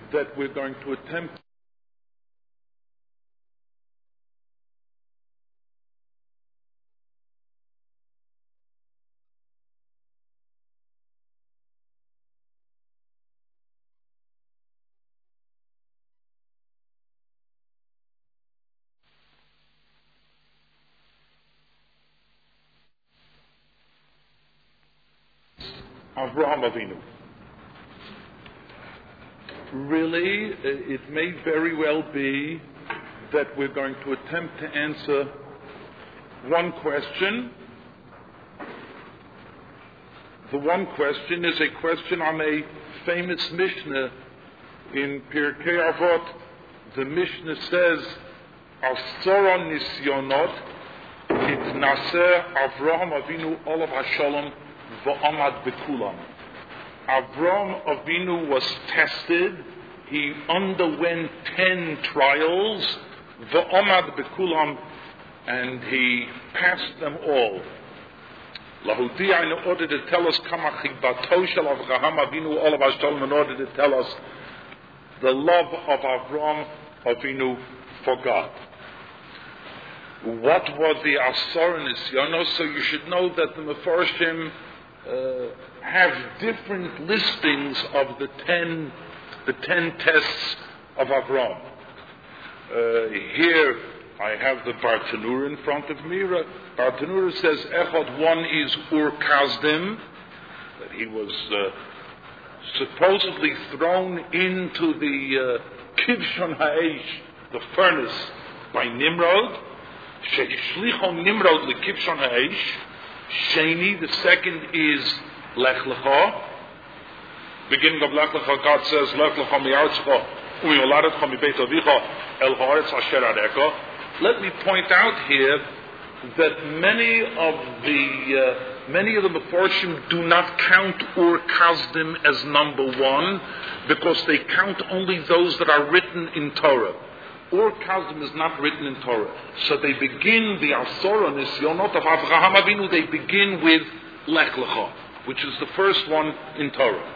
that we're going to attempt Avraham Avinu. Really, it may very well be that we're going to attempt to answer one question. The one question is a question on a famous Mishnah in Pirkei Avot. The Mishnah says, Asara nisyonot hitnaseh Avraham Avinu olav hashalom v'amad bekulam. Avraham Avinu was tested. He underwent 10 trials, v'amad bekulam, and he passed them all. Lahudia, in order to tell us kama chibbato shel Avraham Avinu olav hashalom, in order to tell us the love of Avraham Avinu for God. What was the Asar Nisyonos? So you should know that the Mefarshim have different listings of the 10 tests of Avraham. Here I have the Bartanura in front of me. Bartanura says Echad, one is Ur Kasdim, that he was supposedly thrown into the Kivshon Ha'esh, the furnace, by Nimrod. Sheishlichon Nimrod leKivshon Ha'esh. Sheni, the second is Lech Lecha. Beginning of Lech Lecha, God says, Lech Lecha mi'artzecha u'yoladecha mibeit avicha el ha'aretz asher arecha. Let me point out here that many of the Mefarshim do not count Ur Kasdim as number one, because they count only those that are written in Torah. Ur Kasdim is not written in Torah. So they begin the Asara Nisyonot of Avraham Avinu, they begin with Lech Lecha, which is the first one in Torah.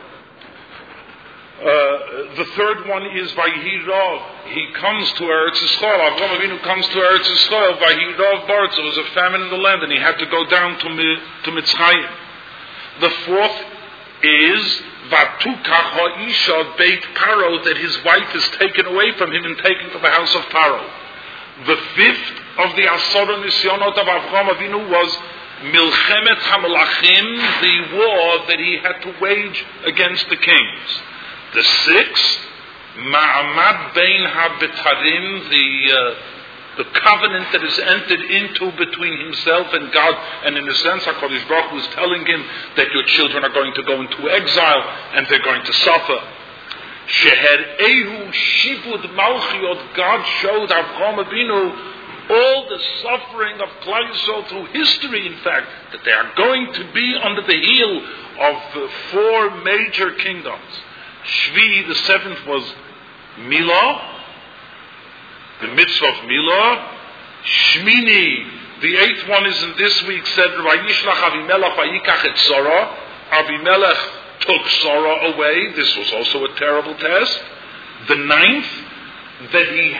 The third one is Vayhi Rav. He comes to Eretz Yisrael. Avraham Avinu comes to Eretz Yisrael. Vayhi Rav Baretz. There was a famine in the land, and he had to go down to Mitzrayim. The fourth is Vatukach ha'isha beit Paro, that his wife is taken away from him and taken to the house of Paro. The fifth of the Asara Nisyonot of Avraham Avinu was Milchemet HaMelachim, the war that he had to wage against the kings. The sixth, Ma'amad Bein HaBetarim, the covenant that is entered into between himself and God, and in a sense HaKadosh Baruch Hu is telling him that your children are going to go into exile and they're going to suffer. Sheher Ehu Shivud Malchiot, God showed Avraham Avinu all the suffering of Klal Yisrael through history, in fact, that they are going to be under the heel of 4 major kingdoms. Shvi, the seventh, was Milah, the mitzvah of Milah. Shmini, the eighth one is in this week, said, Vayishlach Avimelech vayikach et Sarah. Avimelech took Sarah away. This was also a terrible test. The ninth, that he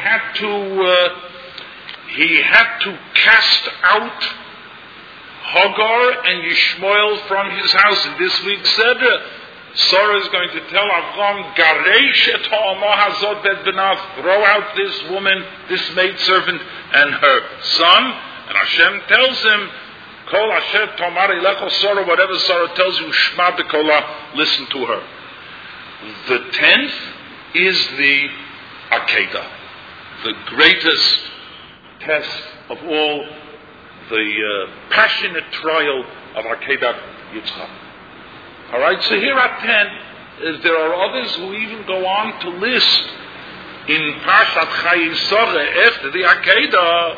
had to cast out Hagar and Yishmael from his house. In this week's Seder, Sarah is going to tell Avraham, Garesh et ha'amah hazot bet benav, throw out this woman, this maidservant, and her son. And Hashem tells him, Kol asher tomar elecho Sarah, whatever Sarah tells you, shma b'kola, listen to her. The 10th is the Akedah, the greatest test of all, the passionate trial of Akedat Yitzchak. All right, so here are 10. There are others who even go on to list in Parshat Chayei Sarah, after the Akedah,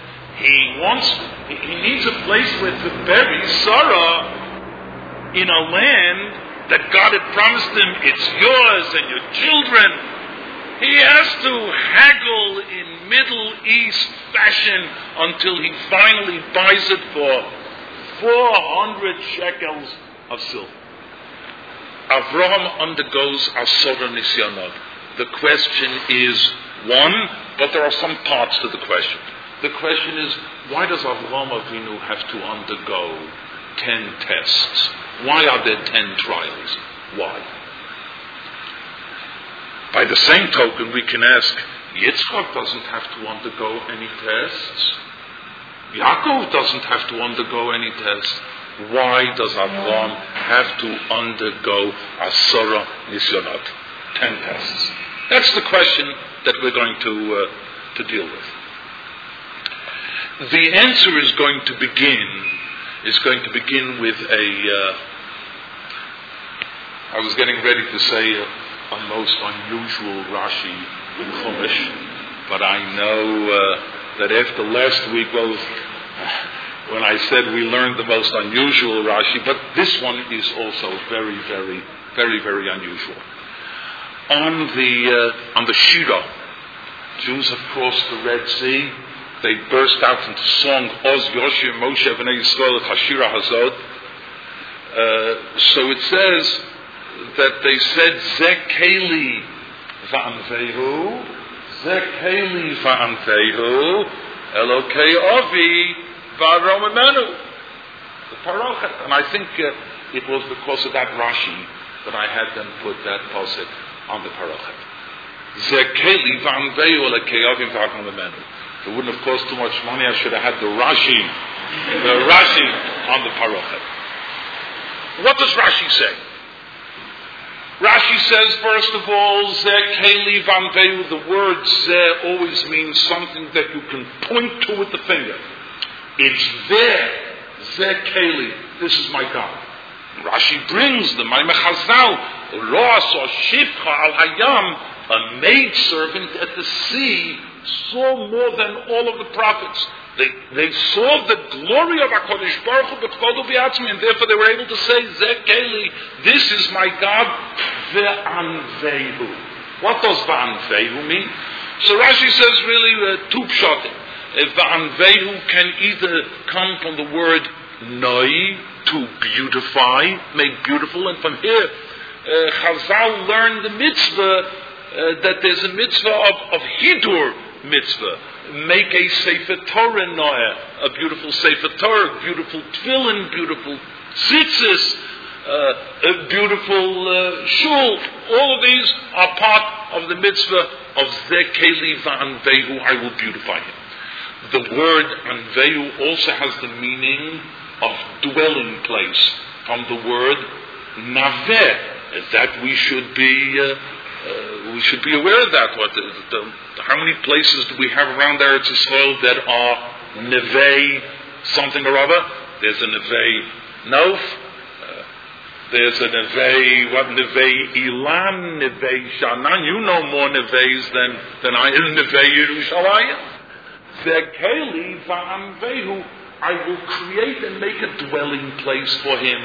he needs a place where to bury Sarah in a land that God had promised him, it's yours and your children. He has to haggle in Middle East fashion until he finally buys it for 400 shekels of silver. Avraham undergoes Asara Nisyonot. The question is one, but there are some parts to the question. The question is, why does Avraham Avinu have to undergo 10 tests? Why are there 10 trials? Why? By the same token, we can ask, Yitzchak doesn't have to undergo any tests. Yaakov doesn't have to undergo any tests. Why does Avraham have to undergo Asara Nisyonot? 10 tests. That's the question that we're going to deal with. The answer is going to begin with I was getting ready to say a most unusual Rashi in Chumash, but I know that after last week, when I said we learned the most unusual Rashi, but this one is also very, very, very, very unusual. On the Shira, Jews have crossed the Red Sea. They burst out into song, Oz Yoshir Moshe B'nai Yisrael Hashira Hazod. So it says that they said, Zekeli va'anvehu, Zekeli va'anvehu, Elokei Ovi va'aromemenu. The Parochet. And I think it was because of that Rashi that I had them put that posik on the Parochet. Zekeli va'anvehu, Elokei Ovi va'aromemenu. It wouldn't have cost too much money. I should have had the Rashi on the Parochet. What does Rashi say? Rashi says, first of all, Zeh Keli Vanveu, the word Zeh always means something that you can point to with the finger. It's there. Zeh Keli. This is my God. Rashi brings the Maimeh Chazal, Roas or Shifcha al Hayam, a maidservant at the sea, saw more than all of the prophets. They saw the glory of HaKadosh Baruch Hu b'chvodo v'atzmi, and therefore they were able to say, Zeh Keli, this is my God, ve'anvehu. What does ve'anvehu mean? So Rashi says really two pshatim. Ve'anvehu can either come from the word noi, to beautify, make beautiful, and from here Chazal learned the mitzvah, that there's a mitzvah of hidur mitzvah. Make a Sefer Torah noah, a beautiful Sefer Torah, beautiful tefillin, beautiful tzitzis, a beautiful shul. All of these are part of the mitzvah of Zeh Keli va'anvehu, I will beautify him. The word anvehu also has the meaning of dwelling place, from the word naveh, that we should be aware of that. How many places do we have around Eretz Yisrael that are Nevei something or other? There's a Nevei Nof. There's a Nevei, Nevei Ilan, Nevei Shanan. You know more Neveis than I am. Nevei Yerushalayim. Zekeli va'anvehu. I will create and make a dwelling place for him.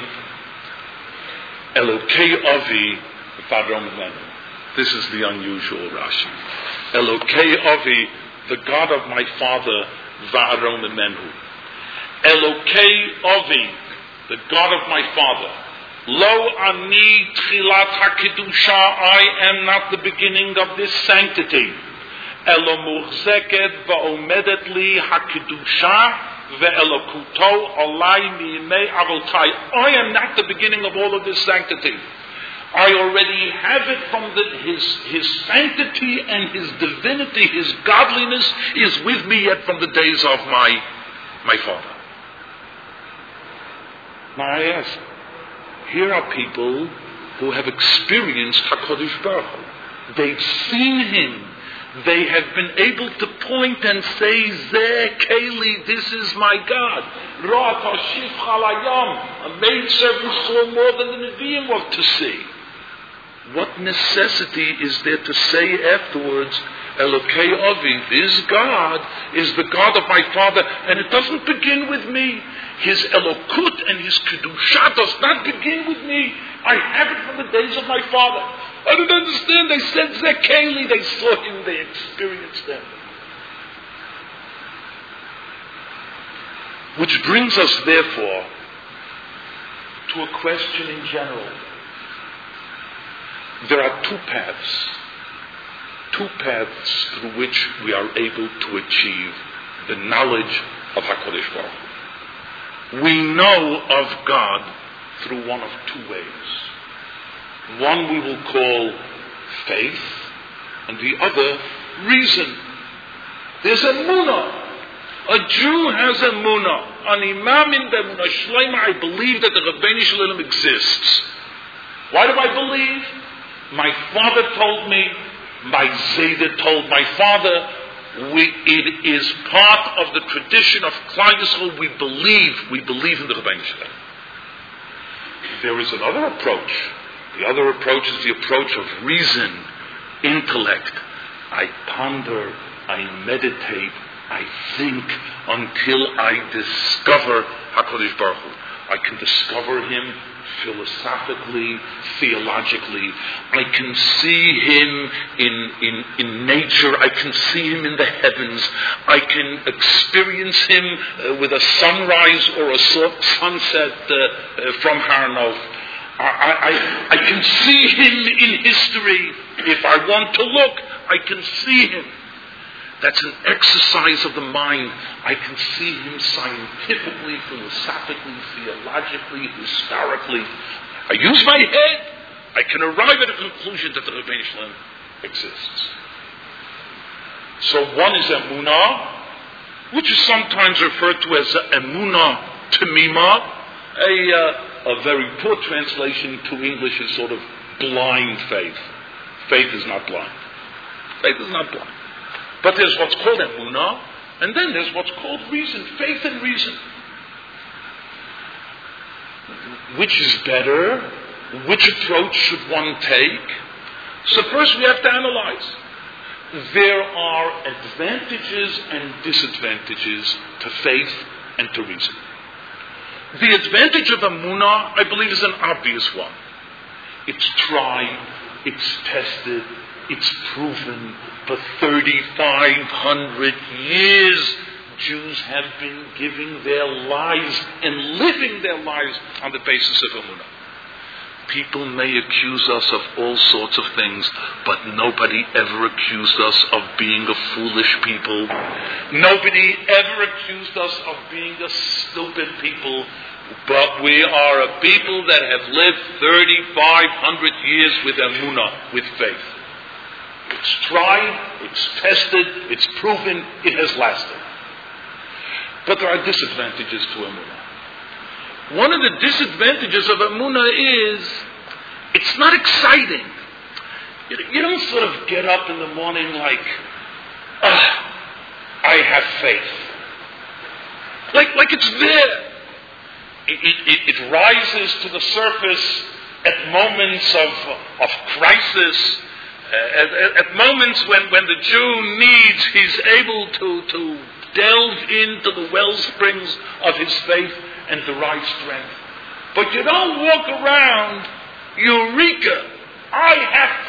Elokei Avi v'Adrom. This is the unusual Rashi. Elokei Avi, the God of my father, Va'aron Menhu. Elokei Avi, the God of my father. Lo ani tchilat hakidusha, I am not the beginning of this sanctity. Elo muchzeket va'omedet li hakidusha ve'elokuto alai mi'imei avotai. I am not the beginning of all of this sanctity. I already have it from his sanctity and his divinity, his godliness is with me yet from the days of my father. Now I ask, here are people who have experienced HaKadosh Baruch Hu. They've seen him. They have been able to point and say, Zeh Keli, this is my God. Ra'at HaShif Chalayam, a maidservant saw more than the Nevi'im were to see. What necessity is there to say afterwards, Elokei Avi, this God is the God of my father, and it doesn't begin with me. His Elokut and his Kedusha does not begin with me. I have it from the days of my father. I don't understand. They said Zeh Keli, they saw him, they experienced him. Which brings us, therefore, to a question in general. There are two paths. two paths through which we are able to achieve the knowledge of HaKadosh Baruch Hu. We know of God through one of two ways. One we will call faith, and the other reason. There's emunah. A Jew has emunah. An imam in the Shleima, I believe that the Rabbeinu Shalom exists. Why do I believe? My father told me, my Zayda told my father, it is part of the tradition of Klal Yisrael. We believe in the Rabbeinu Shalom. There is another approach. The other approach is the approach of reason, intellect. I ponder, I meditate, I think until I discover HaKadosh Baruch Hu. I can discover Him philosophically, theologically. I can see Him in nature. I can see Him in the heavens. I can experience Him with a sunrise or a sunset from Har Nof. I can see Him in history. If I want to look, I can see Him. That's an exercise of the mind. I can see Him scientifically, philosophically, theologically, historically. I use my head. I can arrive at a conclusion that the Rebbeinu Shalom exists. So one is emunah, which is sometimes referred to as emunah tamima. A very poor translation to English is sort of blind faith. Faith is not blind. Faith is not blind. But there's what's called emunah, and then there's what's called reason, faith and reason. Which is better? Which approach should one take? So first we have to analyze. There are advantages and disadvantages to faith and to reason. The advantage of emunah, I believe, is an obvious one. It's tried, it's tested, it's proven. For 3,500 years, Jews have been giving their lives and living their lives on the basis of emunah. People may accuse us of all sorts of things, but nobody ever accused us of being a foolish people. Nobody ever accused us of being a stupid people. But we are a people that have lived 3,500 years with emunah, with faith. It's tried, it's tested, it's proven, it has lasted. But there are disadvantages to emunah. One of the disadvantages of emunah is it's not exciting. You don't sort of get up in the morning like, I have faith. Like it's there. It rises to the surface at moments of crisis. At moments when the Jew needs, he's able to delve into the wellsprings of his faith and derive strength. But you don't walk around, Eureka, I have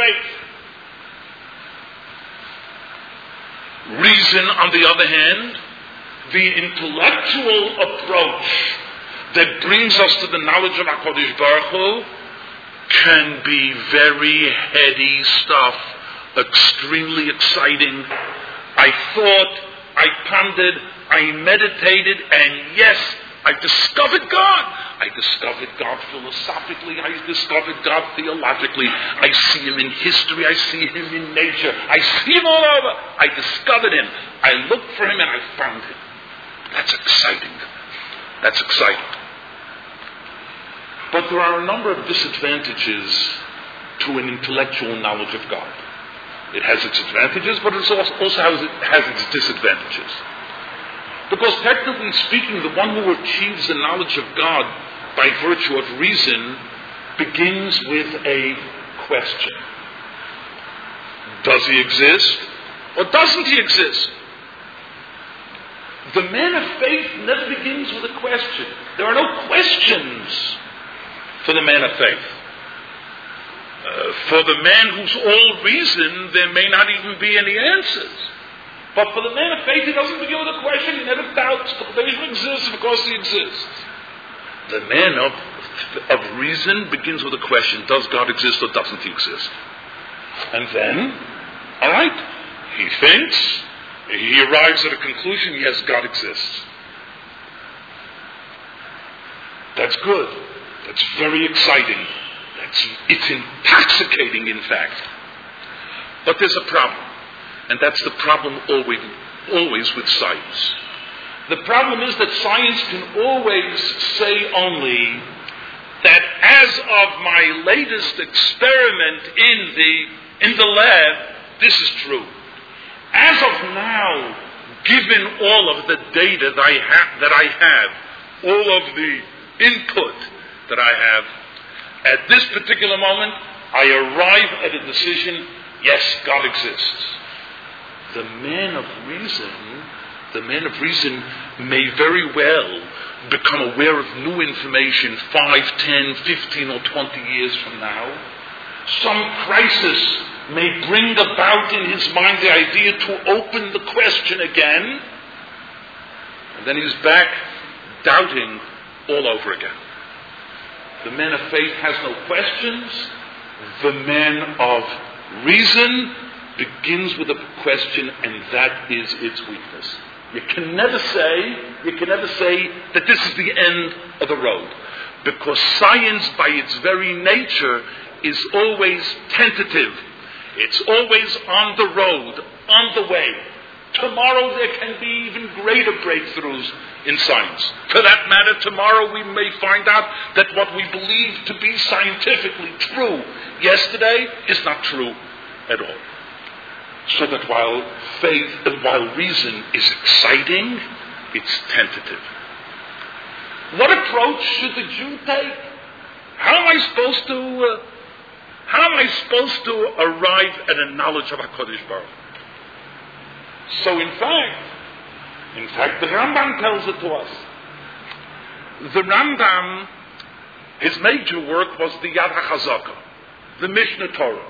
faith. Reason, on the other hand, the intellectual approach that brings us to the knowledge of HaKadosh Baruch Hu can be very heady stuff, extremely exciting. I thought, I pondered, I meditated, and yes, I discovered God. I discovered God philosophically. I discovered God theologically. I see Him in history. I see Him in nature. I see Him all over. I discovered Him. I looked for Him and I found Him. That's exciting. That's exciting. But there are a number of disadvantages to an intellectual knowledge of God. It has its advantages, but it also has its disadvantages. Because technically speaking, the one who achieves the knowledge of God by virtue of reason begins with a question. Does He exist or doesn't He exist? The man of faith never begins with a question. There are no questions for the man of faith. For the man who's all reason, there may not even be any answers. But for the man of faith, he doesn't begin with a question. He never doubts that he exists because He exists. The man of reason begins with a question. Does God exist or doesn't He exist? And then All right? He thinks, he arrives at a conclusion, yes, God exists. That's good. That's very exciting. It's intoxicating, in fact. But there's a problem. And that's the problem always with science. The problem is that science can always say only that as of my latest experiment in the lab, this is true. As of now, given all of the data that I have, all of the input that I have, at this particular moment, I arrive at a decision, yes, God exists. The man of reason may very well become aware of new information 5, 10, 15 or 20 years from now. Some crisis may bring about in his mind the idea to open the question again. And then he's back doubting all over again. The man of faith has no questions. The man of reason begins with a question, and that is its weakness. You can never say that this is the end of the road, because science by its very nature is always tentative. It's always on the road, on the way. Tomorrow there can be even greater breakthroughs in science. For that matter, tomorrow we may find out that what we believe to be scientifically true yesterday is not true at all. So that while reason is exciting, it's tentative. What approach should the Jew take? How am I supposed to arrive at a knowledge of HaKadosh Baruch Hu? So in fact, the Rambam tells it to us. The Rambam, his major work was the Yad HaChazaka, the Mishnah Torah.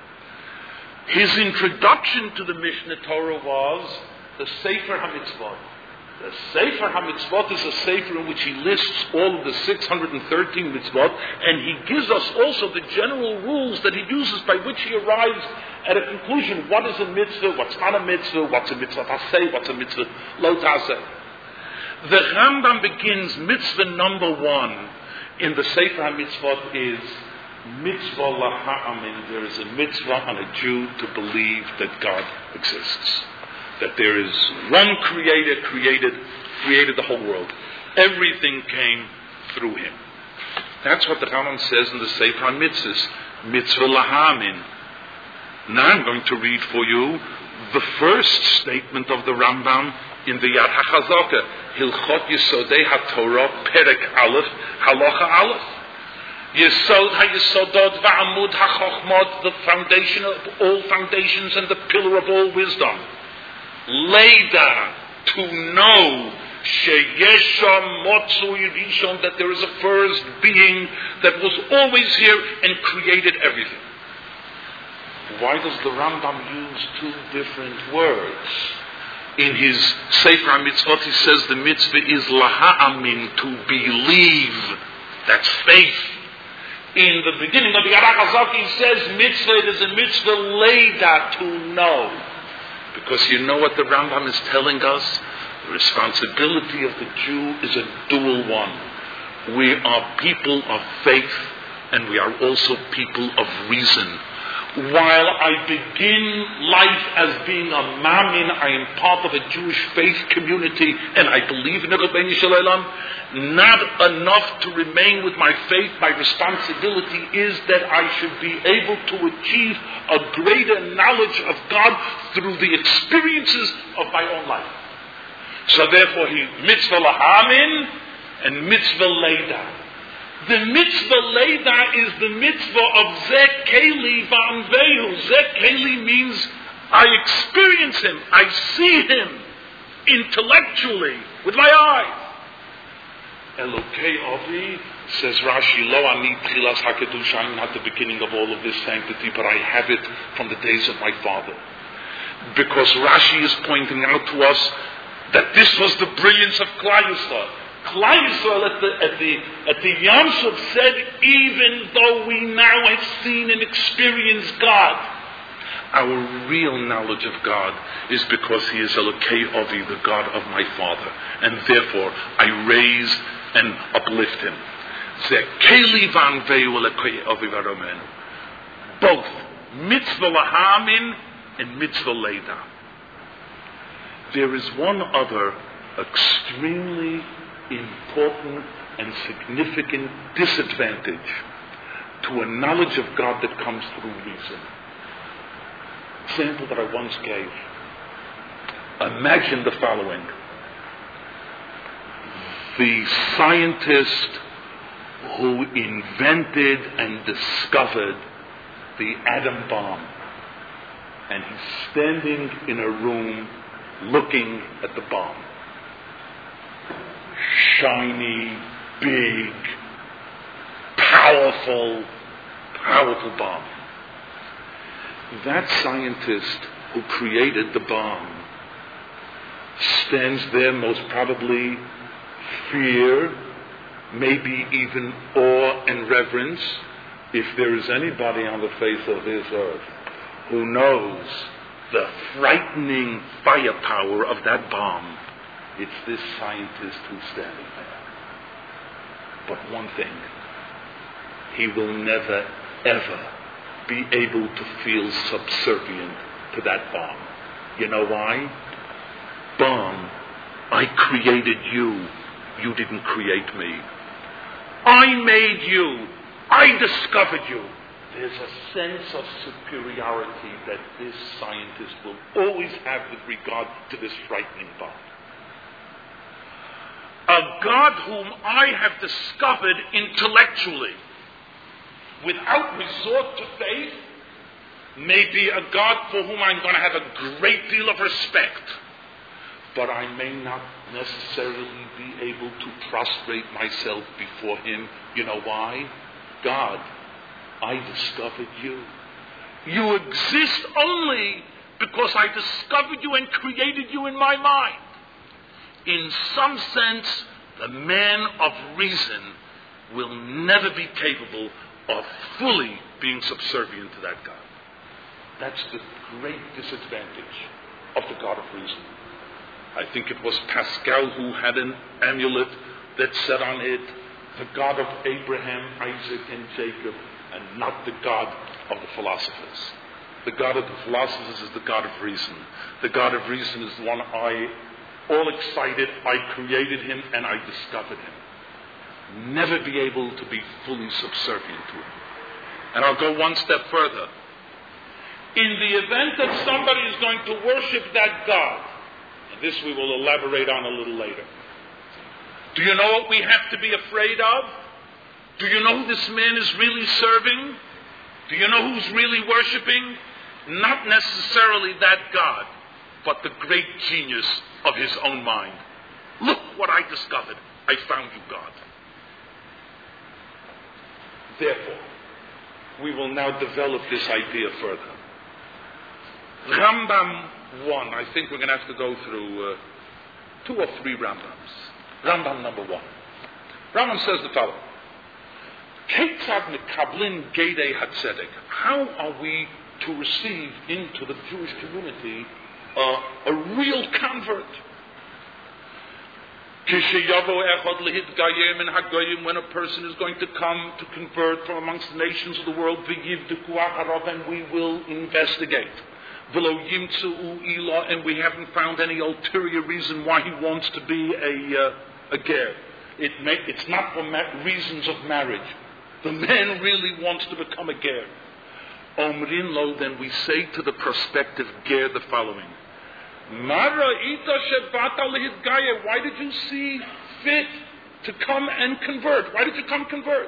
His introduction to the Mishnah Torah was the Sefer HaMitzvot. The Sefer HaMitzvot is a sefer in which he lists all of the 613 mitzvot, and he gives us also the general rules that he uses by which he arrives at a conclusion. What is a mitzvah? What's not a mitzvah? What's a mitzvah taseh? What's a mitzvah lo taseh? The Rambam begins mitzvah number 1 in the Sefer HaMitzvot is mitzvah laha'amin. There is a mitzvah on a Jew to believe that God exists. That there is one creator created the whole world. Everything came through him. That's what the Rambam says in the Sefer HaMitzvahs, mitzvah laha'amin. Now I'm going to read for you the first statement of the Rambam in the Yad HaChazaka, Hilchot Yesodei HaTorah, Perek Aleph, Halacha Aleph. Yesod HaYesodot Va'amud HaChochmot, the foundation of all foundations and the pillar of all wisdom. Leida, to know, Sheyesham Motzui Rishon, that there is a first being that was always here and created everything. Why does the Rambam use 2 different words? In his Sefer HaMitzvot, he says the mitzvah is laha'amin, to believe. That's faith. In the beginning of the Yad HaChazaka, he says mitzvah, it is a mitzvah leida, to know. Because you know what the Rambam is telling us? The responsibility of the Jew is a dual one. We are people of faith, and we are also people of reason. While I begin life as being a mamin, I am part of a Jewish faith community, and I believe in the Rabbeinu Shalom. Not enough to remain with my faith. My responsibility is that I should be able to achieve a greater knowledge of God through the experiences of my own life. So therefore, he mitzvah lahamin and mitzvah leida. The mitzvah leida is the mitzvah of Zeh Keli Va'anvehu. Zeh Keli means I experience him, I see him intellectually with my eyes. Elokei Avi, says Rashi, Lo ani tchilas hakedusha, I'm not the beginning of all of this sanctity, but I have it from the days of my father. Because Rashi is pointing out to us that this was the brilliance of Klal Yisrael. Klal Yisrael at the Yom Suf said, even though we now have seen and experienced God, Our real knowledge of God is because He is Elokei Avi, the God of my father, and therefore I raise and uplift Him. Both mitzvah lahamin and mitzvah leda. There is one other extremely important and significant disadvantage to a knowledge of God that comes through reason. Example that I once gave. Imagine the following. The scientist who invented and discovered the atom bomb, and he's standing in a room looking at the bomb. Shiny, big, powerful bomb. That scientist who created the bomb stands there most probably fear, maybe even awe and reverence. If there is anybody on the face of this earth who knows the frightening firepower of that bomb, it's this scientist who's standing there. But one thing, he will never, ever be able to feel subservient to that bomb. You know why? Bomb, I created you. You didn't create me. I made you. I discovered you. There's a sense of superiority that this scientist will always have with regard to this frightening bomb. A God whom I have discovered intellectually, without resort to faith, may be a God for whom I'm going to have a great deal of respect, but I may not necessarily be able to prostrate myself before Him. You know why? God, I discovered you. You exist only because I discovered you and created you in my mind. In some sense, the man of reason will never be capable of fully being subservient to that God. That's the great disadvantage of the God of reason. I think it was Pascal who had an amulet that said on it, the God of Abraham, Isaac, and Jacob, and not the God of the philosophers. The God of the philosophers is the God of reason. The God of reason is the one all excited, I created Him and I discovered Him. Never be able to be fully subservient to Him. And I'll go one step further. In the event that somebody is going to worship that God, and this we will elaborate on a little later, do you know what we have to be afraid of? Do you know who this man is really serving? Do you know who's really worshiping? Not necessarily that God, but the great genius of his own mind. Look what I discovered. I found you, God. Therefore, we will now develop this idea further. Rambam 1. I think we're going to have to go through 2 or 3 Rambams. Rambam number 1. Rambam says the following. How are we to receive into the Jewish community a real convert? When a person is going to come to convert from amongst the nations of the world, and we will investigate. And we haven't found any ulterior reason why he wants to be a ger. It's not for reasons of marriage. The man really wants to become a ger. Omrin lo, then we say to the prospective ger the following. Why did you see fit to come and convert? Why did you come convert?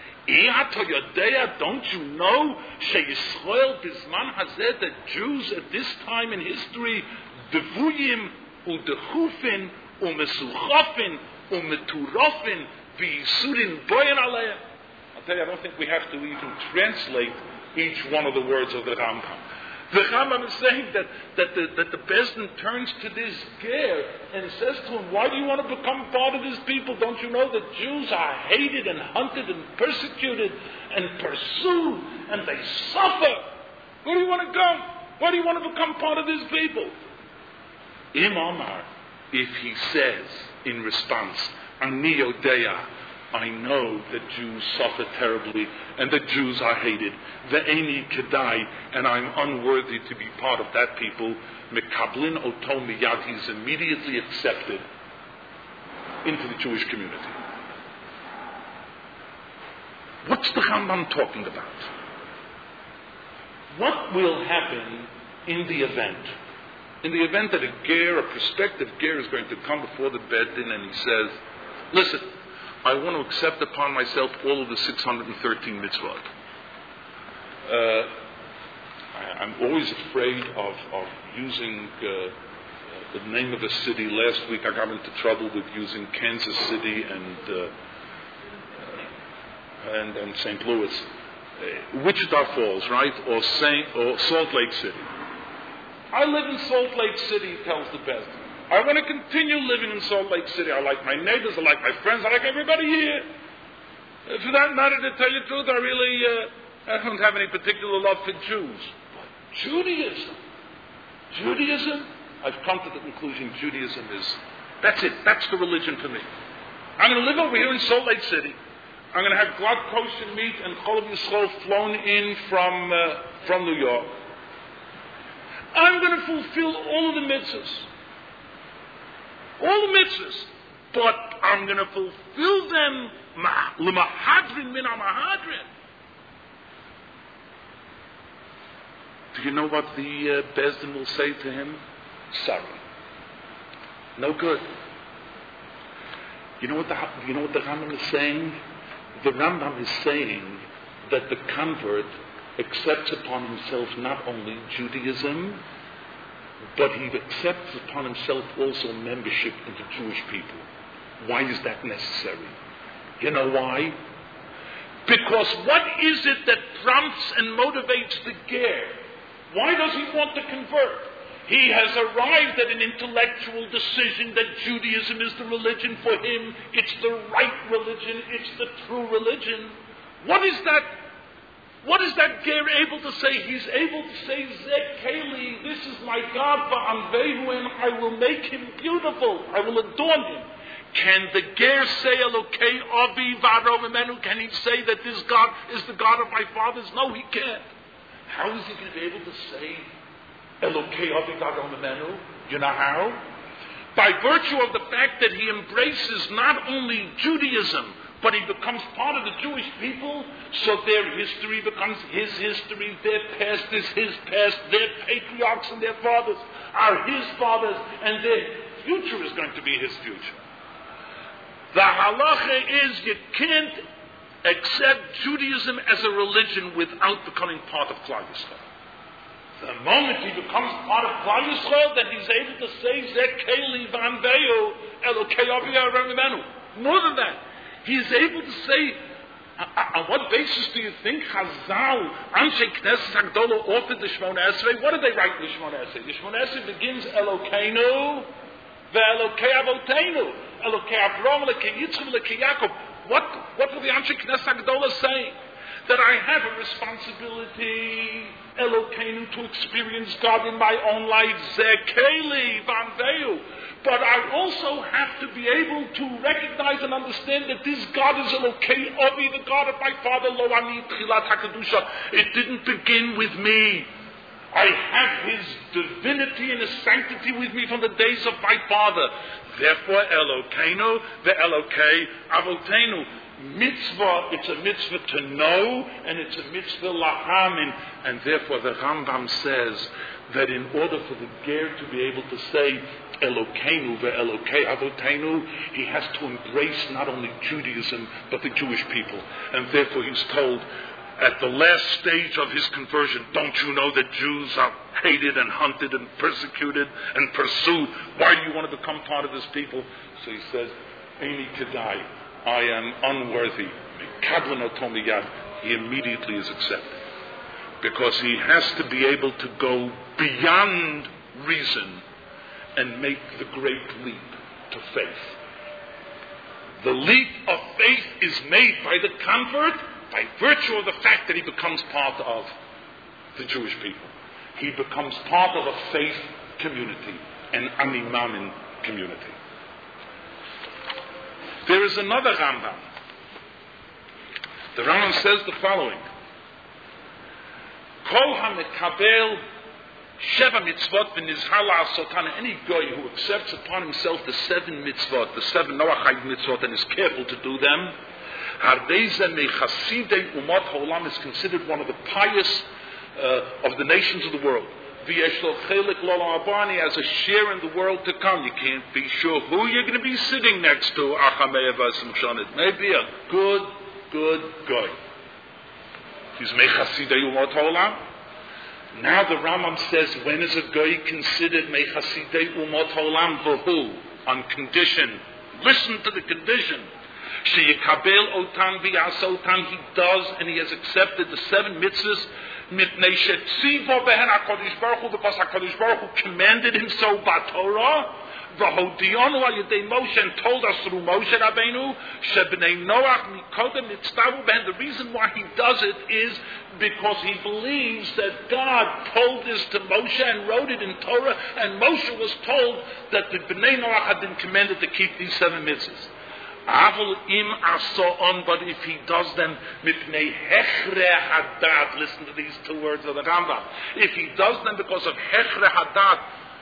Don't you know that Jews at this time in history, devuyim udechufin umesuchafin umeturofin v'yisurin boyen aleh. I'll tell you, I don't think we have to even translate each one of the words of the Rambam. The Rambam is saying that the Bezdin turns to this ger and says to him, why do you want to become part of these people? Don't you know that Jews are hated and hunted and persecuted and pursued and they suffer? Where do you want to go? Why do you want to become part of these people? Im Omar, if he says in response, Ani Yodea, I know that Jews suffer terribly and that Jews are hated. Ve'eni kedai, and I'm unworthy to be part of that people. Mekablin oto miyad, he's immediately accepted into the Jewish community. What's the Rambam talking about? What will happen in the event? In the event that a ger, a prospective ger, is going to come before the Beit Din and he says, listen, I want to accept upon myself all of the 613 mitzvot. I'm always afraid of using the name of a city. Last week I got into trouble with using Kansas City and St. Louis. Wichita Falls, right? Or Salt Lake City. I live in Salt Lake City, tells the best. I want to continue living in Salt Lake City. I like my neighbors, I like my friends, I like everybody here. For that matter, to tell you the truth, I don't have any particular love for Jews. But Judaism, I've come to the conclusion Judaism that's it. That's the religion for me. I'm going to live over here in Salt Lake City. I'm going to have glad kosher meat and Cholav Yisrael flown in from New York. I'm going to fulfill all of the mitzvahs. All the mitzvahs. But I'm going to fulfill them l'mahadrin min ha'mahadrin. Do you know what the Beis Din will say to him? Sorry. No good. You know what the Rambam is saying? The Rambam is saying that the convert accepts upon himself not only Judaism, but he accepts upon himself also membership in the Jewish people. Why is that necessary? You know why? Because what is it that prompts and motivates the ger? Why does he want to convert? He has arrived at an intellectual decision that Judaism is the religion for him. It's the right religion. It's the true religion. What is that ger able to say? He's able to say, Zekeli, this is my God, Va'anvehu, and I will make him beautiful. I will adorn him. Can the ger say, Elokei Avi Varo Memenu? Can he say that this God is the God of my fathers? No, he can't. How is he going to be able to say, Elokei Avi Varo Memenu? You know how? By virtue of the fact that he embraces not only Judaism, but he becomes part of the Jewish people, so their history becomes his history, their past is his past, their patriarchs and their fathers are his fathers, and their future is going to be his future. The halacha is you can't accept Judaism as a religion without becoming part of Klal Yisrael. The moment he becomes part of Klal Yisrael, then he's able to say, Zekeli Vanveu Elokei Avi Aramimenu. More than that, he's able to say, on what basis do you think Chazal, Anshe Knesset Hagdola, authored the Shmona Esrei? What did they write in the Shmona Esrei? The Shmona Esrei begins Elokeinu ve'Elokei Avoteinu, Elokei Avram, Elokei Yitzchak, Elokei Yaakov. What were the Anshe Knesset Hagdola saying? That I have a responsibility, Elokeinu, to experience God in my own life, Zekeli Vanveu. But I also have to be able to recognize and understand that this God is Elokei Avi, the God of my father, Lo Ani Tchilat HaKadusha. It didn't begin with me. I have His divinity and His sanctity with me from the days of my father. Therefore, Elokeinu, the Elokei Avoteinu. Mitzvah, it's a mitzvah to know, and it's a mitzvah lahamin. And therefore, the Rambam says that in order for the ger to be able to say, Elokeinu ve'Elokei Avoteinu, he has to embrace not only Judaism, but the Jewish people. And therefore he's told, at the last stage of his conversion, don't you know that Jews are hated and hunted and persecuted and pursued? Why do you want to become part of this people? So he says, Eini Kedai, I am unworthy. He immediately is accepted. Because he has to be able to go beyond reason and make the great leap to faith. The leap of faith is made by the convert by virtue of the fact that he becomes part of the Jewish people. He becomes part of a faith community, an Animamin community. There is another Rambam. The Rambam says the following: Kol HaMekabel Sheva Mitzvot V'Nizhar La'asotan. Any guy who accepts upon himself the 7 mitzvot, the 7 Noachide mitzvot, and is careful to do them, Hardeize Mechasidei Umot Ha'olam, is considered one of the pious of the nations of the world. V'yesh lo chelik lo la'abani, has a share in the world to come. You can't be sure who you're going to be sitting next to. Achamei Avasim Shonit. Maybe a good guy. He's Mechasidei Umot Ha'olam. Now the Rambam says, when is a guy considered Mechasidei Umot Ha'olam? V'hu, on condition. Listen to the condition. Sheyikabel otan v'yasotan, he does, and he has accepted the 7 mitzvahs, mitnei shetzivo behen HaKadosh Baruch Hu, because HaKadosh Baruch Hu commanded him so b'Torah, v'hodionu al yedei Moshe, and told us through Moshe Rabbeinu, shebnei Noach mikodem nitztavu behen. The reason why he does it is because he believes that God told this to Moshe and wrote it in Torah, and Moshe was told that the Bnei Noach had been commanded to keep these 7 mitzvahs. Avol im asoon, but if he does them mipnei hechre hadat, listen to these 2 words of the Rambam. If he does them because of hechre hadat,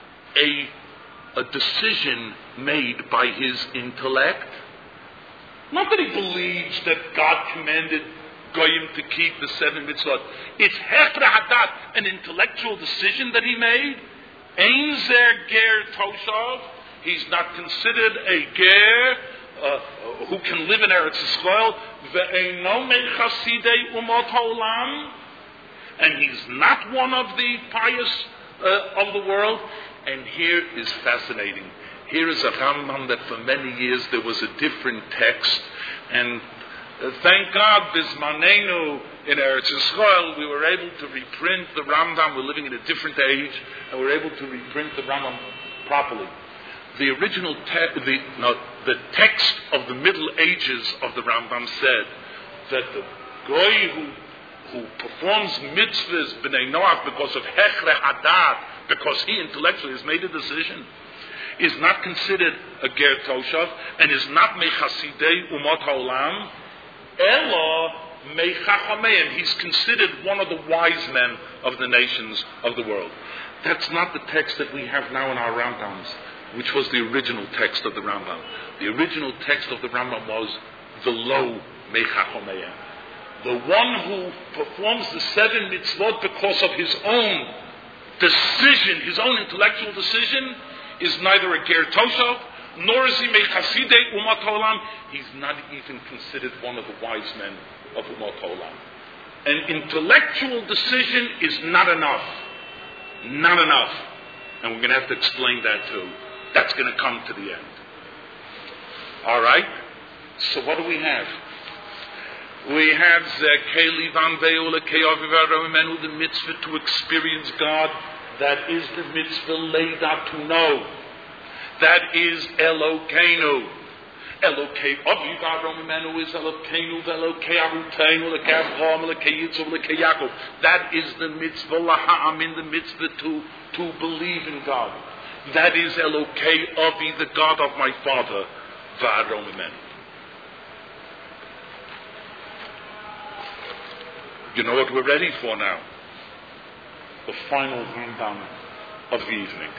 a decision made by his intellect, not that he believes that God commanded Goyim to keep the 7 mitzvot. It's hechre hadat, an intellectual decision that he made. Ein zer ger toshav, he's not considered a ger who can live in Eretz Yisrael, ve'eino mechasidei umot ha'olam, and he's not one of the pious of the world. And here is fascinating. Here is a Rambam that for many years there was a different text, and thank God, Bismanenu in Eretz Yisrael, we were able to reprint the Rambam. We're living in a different age, and we're able to reprint the Rambam properly. The original the text of the Middle Ages of the Rambam said that the goy who performs mitzvahs b'nei Noach because of hechre hadat, because he intellectually has made a decision, is not considered a ger toshav and is not mechasidei umot ha'olam, elo mechachameim. He's considered one of the wise men of the nations of the world. That's not the text that we have now in our Rambams, which was the original text of the Rambam. The original text of the Rambam was the lo mechachomeya. The one who performs the 7 mitzvot because of his own decision, his own intellectual decision, is neither a ger toshav, nor is he mechasidei umat ha'olam. He's not even considered one of the wise men of umat ha'olam. An intellectual decision is not enough. Not enough. And we're going to have to explain that too. That's going to come to the end. All right? So what do we have? We have the mitzvah to experience God. That is the mitzvah laid out to know. That is Elokeinu. Elokei Aviv Avraham is Elokeinu, Velokei Aruteinu, Elokei Avraham, Elokei Yitzchak, Elokei Yaakov. That is the mitzvah laha'amin, the mitzvah to believe in God. That is Elokei Avi, the God of my father, V'Avraham. You know what we're ready for now? The final Rambam of the evening.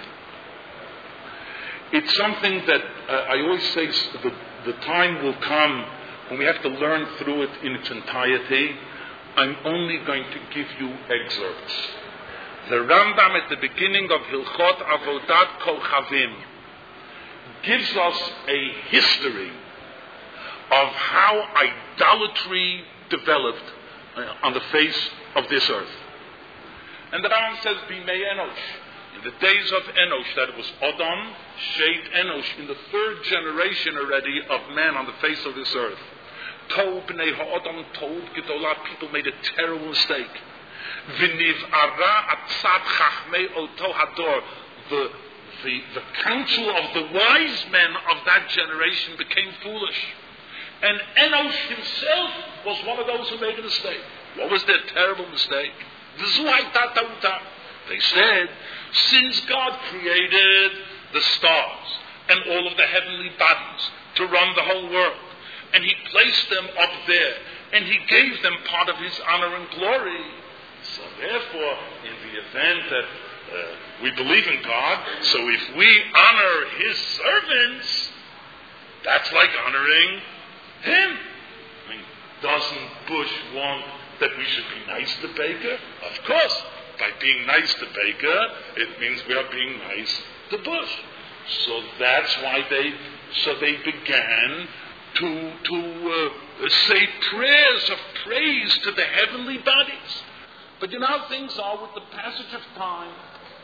It's something that I always say the time will come when we have to learn through it in its entirety. I'm only going to give you excerpts. The Rambam at the beginning of Hilchot Avodat Kochavim gives us a history of how idolatry developed on the face of this earth. And the Rambam says, Bimei Enosh, in the days of Enosh, that it was Adam, Shet, Enosh, in the 3rd generation already of man on the face of this earth. Tov Bnei Ha'adam, Tov Gedolah, people made a terrible mistake. V'niv Ara Atzat Chachmei Oto Hador, the counsel of the wise men of that generation became foolish. And Enosh himself was one of those who made a mistake. What was their terrible mistake? They said, since God created the stars and all of the heavenly bodies to run the whole world, and he placed them up there, and he gave them part of his honor and glory, so therefore, in the event that we believe in God, so if we honor his servants, that's like honoring him. I mean, doesn't Bush want that we should be nice to Baker? Of course. By being nice to Baker, it means we are being nice to Bush. So that's why they began to say prayers of praise to the heavenly bodies. But you know how things are with the passage of time.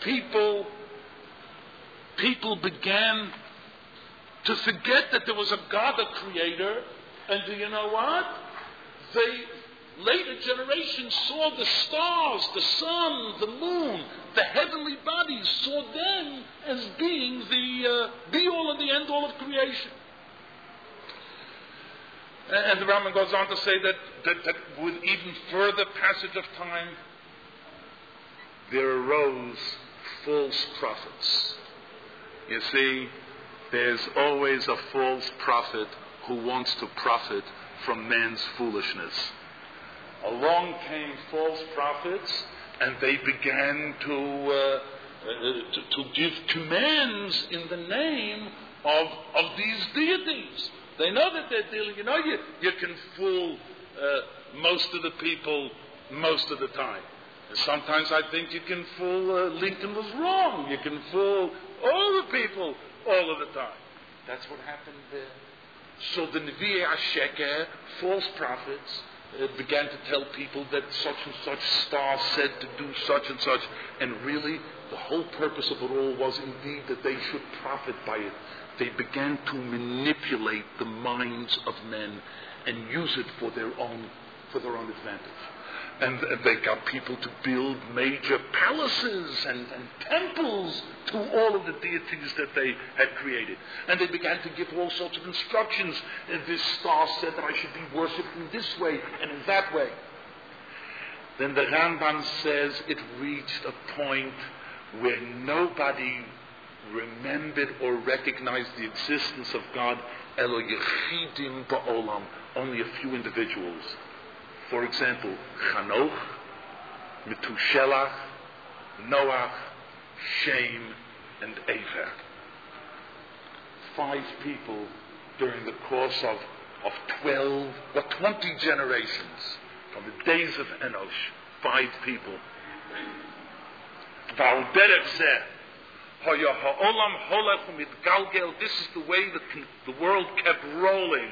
People began to forget that there was a God, a creator, and do you know what? Later generations saw the stars, the sun, the moon, the heavenly bodies, saw them as being the be-all and the end-all of creation. And the Rambam goes on to say that with even further passage of time, there arose false prophets. You see, there's always a false prophet who wants to profit from man's foolishness. Along came false prophets, and they began to give commands in the name of these deities. They know that they're dealing. You know, you can fool most of the people most of the time. And sometimes I think you can fool Lincoln was wrong. You can fool all the people all of the time. That's what happened there. So the Nevi'ei HaSheker, false prophets, began to tell people that such and such star said to do such and such. And really, the whole purpose of it all was indeed that they should profit by it. They began to manipulate the minds of men and use it for their own advantage. And they got people to build major palaces and temples to all of the deities that they had created. And they began to give all sorts of instructions. And this star said that I should be worshipped in this way and in that way. Then the Rambam says it reached a point where nobody remembered or recognized the existence of God, Elo Yechidim Ba'olam, only a few individuals. For example, Chanoch, Metushelach, Noach, Shem, and Ever. 5 people during the course of 12 or 20 generations, from the days of Enosh, 5 people. This is the way the world kept rolling.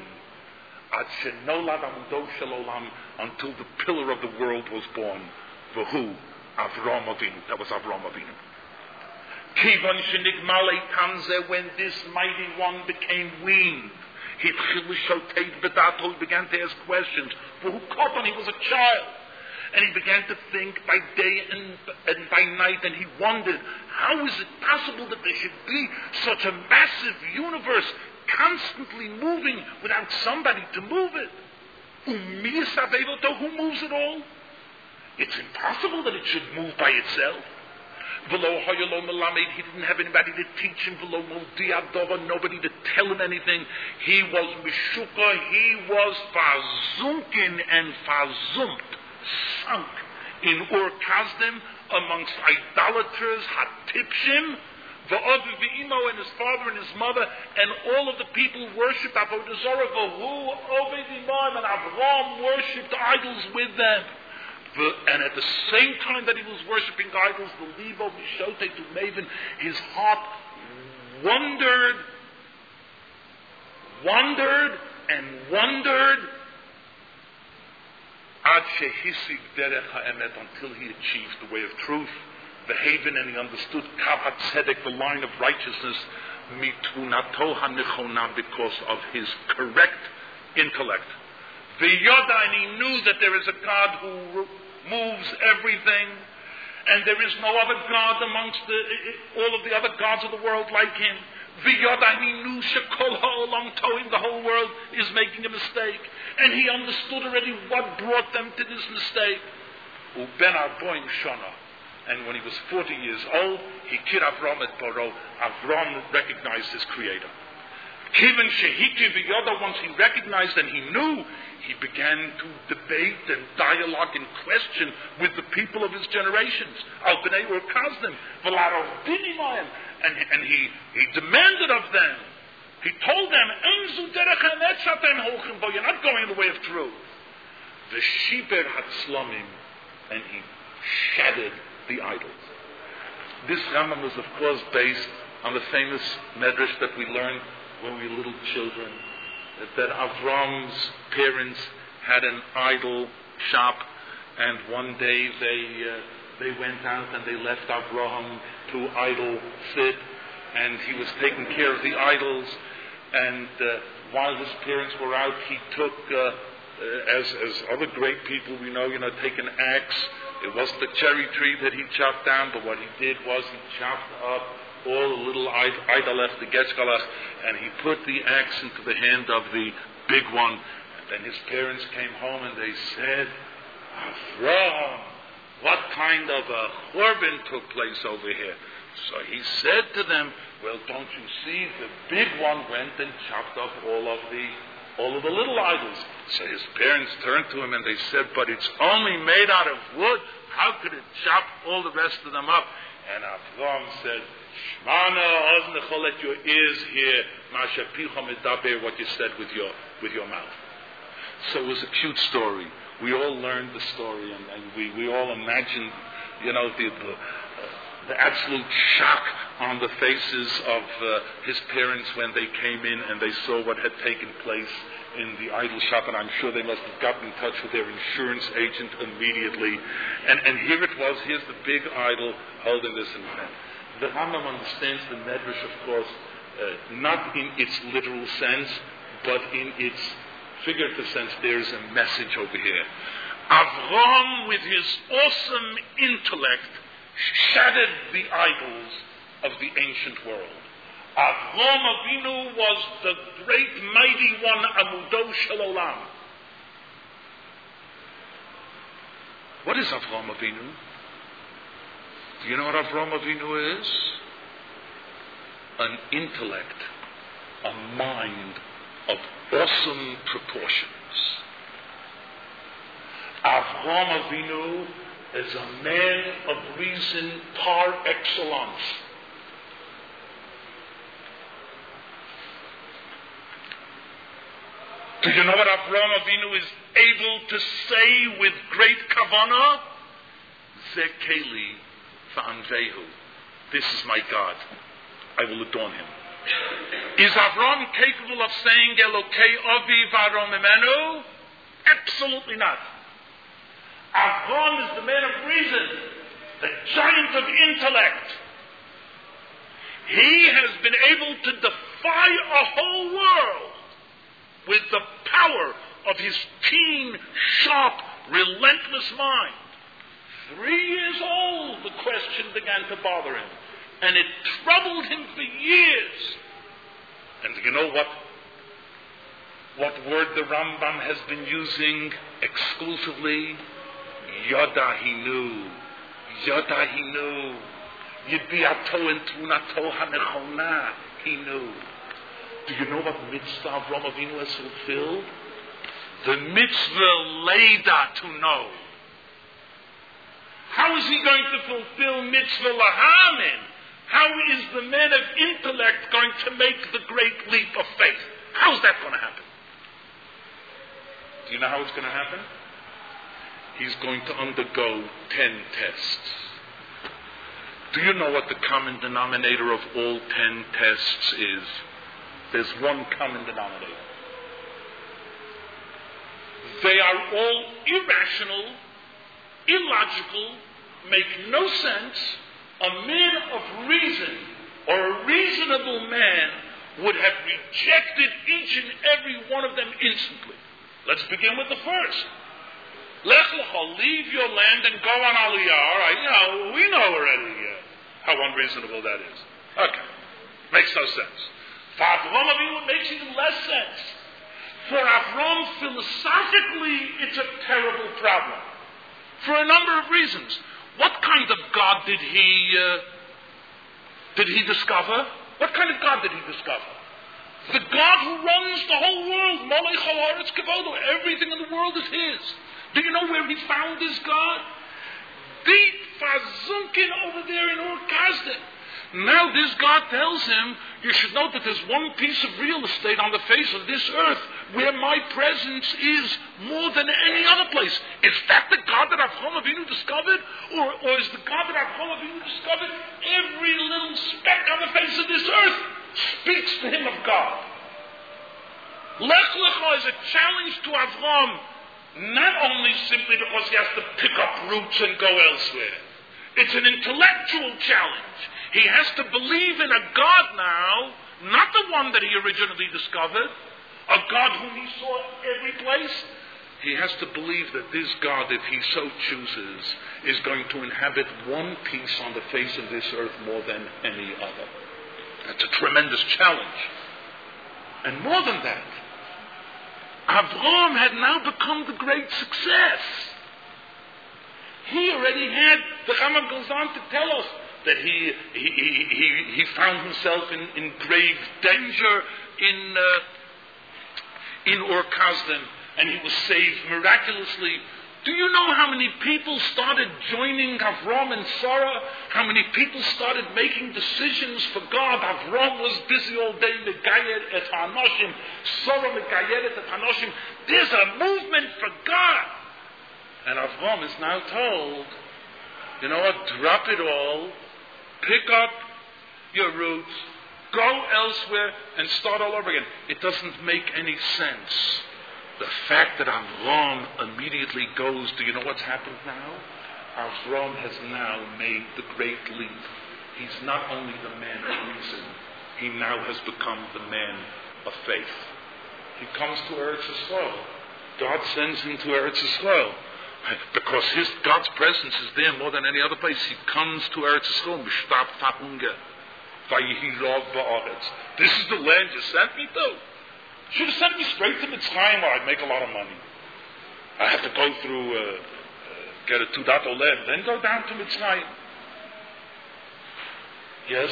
Until the pillar of the world was born. V'hu, Avram Avinu. That was Avram Avinu. When this mighty one became weaned, he began to ask questions. For who caught when he was a child? And he began to think by day and by night, and he wondered, how is it possible that there should be such a massive universe constantly moving without somebody to move it? Who moves it all? It's impossible that it should move by itself. He didn't have anybody to teach him. Nobody to tell him anything. He was mishuka. He was fazunkin and fazumt, sunk in Ur Kasdim amongst idolaters, hatipshim, V'Imo and his father and his mother, and all of the people worshipped Avodah Zarah. V'hu Oved Imam, and Avram worshipped idols with them. And at the same time that he was worshipping idols, the Libo Mishote to Maven, his heart wondered Ad shehisig derech ha'emet, until he achieved the way of truth, the haven, and he understood Kav HaTzedek, the line of righteousness, mitvunato hanichona, because of his correct intellect. V'yoda, and he knew that there is a God who moves everything, and there is no other God amongst all of the other gods of the world like him. V'yoda, and he knew shekol ha'olam toim, the whole world is making a mistake, and he understood already what brought them to this mistake. uben 40 shana. And when he was 40 years old, he kid Avram et Baro. Avram recognized his creator. Kiven shehiki v'yoda, once he recognized and he knew, he began to debate and dialogue and question with the people of his generations. Al b'nei ur kazdim, v'larov dinimayim, and he demanded of them. He told them, "Einzu derech hamet shatem holchem bo, you're not going in the way of truth." V'shiber hatzlomim, and he shattered the idols. This Rambam was, of course, based on the famous medrash that we learned when we were little children, that Avram's parents had an idol shop, and one day they went out and they left Avraham to idol sit, and he was taking care of the idols, and while his parents were out, he took, as other great people we know, take an axe. It wasn't the cherry tree that he chopped down, but what he did was he chopped up all the little idoleth, the Getchgalach, and he put the axe into the hand of the big one. And then his parents came home and they said, "Avram, what kind of a churban took place over here?" So he said to them, "Well, don't you see, the big one went and chopped off all of the little idols." So his parents turned to him and they said, "But it's only made out of wood. How could it chop all the rest of them up?" And Avram said, "Shmana oznecha, let your ears hear mashapicha medaber, what you said with your mouth." So it was a cute story. We all learned the story, and we all imagined, the absolute shock on the faces of his parents when they came in and they saw what had taken place in the idol shop, and I'm sure they must have gotten in touch with their insurance agent immediately. And here it was, here's the big idol holding this in his hand. The Rambam understands the Medrash, of course, not in its literal sense, but in its figurative sense. There's a message over here. Avram, with his awesome intellect, shattered the idols of the ancient world. Avram Avinu was the great mighty one, Amudo Shel Olam. What is Avram Avinu? Do you know what Avram Avinu is? An intellect, a mind of awesome proportions. Avram Avinu is a man of reason par excellence. Do you know what Avram Avinu is able to say with great kavanah? Zekeli fa'anvehu. This is my God. I will adorn him. Is Avram capable of saying Elokei Avi v'Arom Imenu? Absolutely not. Avram is the man of reason, the giant of intellect. He has been able to defy a whole world with the power of his keen, sharp, relentless mind. 3 years old, the question began to bother him, and it troubled him for years. And you know what word the Rambam has been using exclusively? Yada, he knew. Yada, he knew. Yidbiato and Tunato Hanechona, he knew. Do you know what mitzvah Avram Avinu has fulfilled? The mitzvah Leda, to know. How is he going to fulfill mitzvah Lahamin? How is the man of intellect going to make the great leap of faith? How's that going to happen? Do you know how it's going to happen? He's going to undergo 10 tests. Do you know what the common denominator of all 10 tests is? There's one common denominator. They are all irrational, illogical, make no sense. A man of reason, or a reasonable man, would have rejected each and every one of them instantly. Let's begin with the first. Lech lecha, leave your land and go on Aliyah. All right, we know already how unreasonable that is. Okay, makes no sense. For Avram Avinu, it makes even less sense. For Avram, philosophically, it's a terrible problem. for a number of reasons. What kind of God did he discover? What kind of God did he discover? The God who runs the whole world. Molech haaretz kavodo. Everything in the world is his. Do you know where he found this God? Deep Fazunkin over there in Ur Kasdim. Now this God tells him, you should know that there's one piece of real estate on the face of this earth where my presence is more than any other place. Is that the God that Avraham Avinu discovered? Or is the God that Avraham Avinu discovered? Every little speck on the face of this earth speaks to him of God. Lech Lecha is a challenge to Avraham, not only simply because he has to pick up roots and go elsewhere. It's an intellectual challenge. He has to believe in a God now, not the one that he originally discovered, a God whom he saw every place. He has to believe that this God, if he so chooses, is going to inhabit one piece on the face of this earth more than any other. That's a tremendous challenge. And more than that, Avraham had now become the great success. He already had, the Rambam goes on to tell us, that he found himself in grave danger in Ur Kasdim, and he was saved miraculously. Do you know how many people started joining Avram and Sarah? How many people started making decisions for God? Avram was busy all day, Megayed et Hanoshim. Sarah Megayed et Hanoshim. There's a movement for God. And Avram is now told, you know what, drop it all, pick up your roots, go elsewhere, and start all over again. It doesn't make any sense. The fact that Avram immediately goes, do you know what's happened now? Avram has now made the great leap. He's not only the man of reason, he now has become the man of faith. He comes to Eretz Yisrael. God sends him to Eretz Yisrael. Because God's presence is there more than any other place. He comes to Eretz Yisrael. This is the land you sent me to. Should have sent me straight to Mitzrayim, or I'd make a lot of money. I have to go through, get a Tudat Olev, then go down to Mitzrayim. Yes?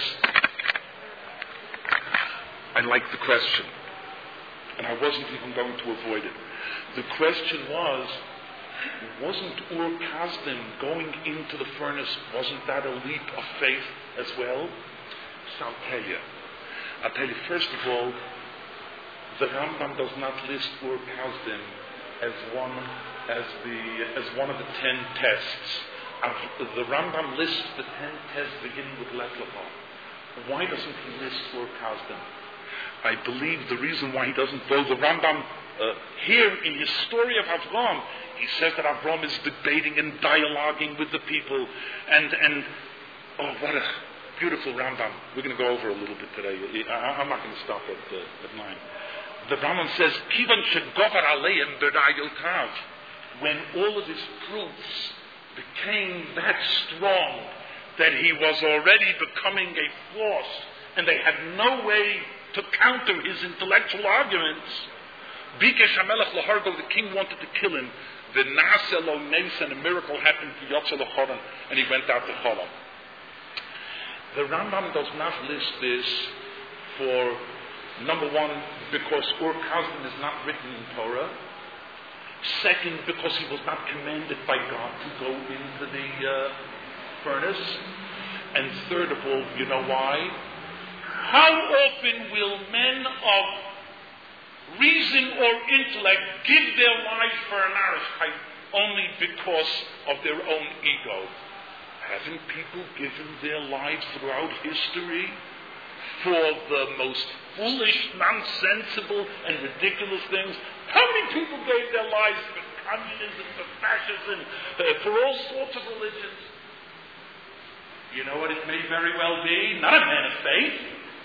I like the question. And I wasn't even going to avoid it. The question was, wasn't Ur Kasdim going into the furnace, wasn't that a leap of faith as well? So I'll tell you, first of all, the Rambam does not list Ur Kasdim as one of the 10 tests. The Rambam lists the 10 tests beginning with Lech Lecha. Why doesn't he list Ur Kasdim? I believe the reason why he doesn't, though the Rambam here in his story of Avram, he says that Avram is debating and dialoguing with the people, and oh, what a beautiful Rambam. We're going to go over a little bit today. I'm not going to stop at 9. The Rambam says, Kivan shegovar aleim b'rayotav, when all of his proofs became that strong that he was already becoming a force, and they had no way to counter his intellectual arguments. Bikesh HaMelech Lahargo, the king wanted to kill him. The Naaseh lo Nes, and a miracle happened to Yotze L'Choron, and he went out to Cholam. The Rambam does not list this for, number one, because Ur Kasdim is not written in Torah. Second, because he was not commanded by God to go into the furnace. And third of all, you know why? How often will men of reason or intellect give their lives for an arishkeit only because of their own ego? Haven't people given their lives throughout history for the most foolish, nonsensical, and ridiculous things? How many people gave their lives for communism, for fascism, for all sorts of religions? You know what it may very well be? Not a man of faith.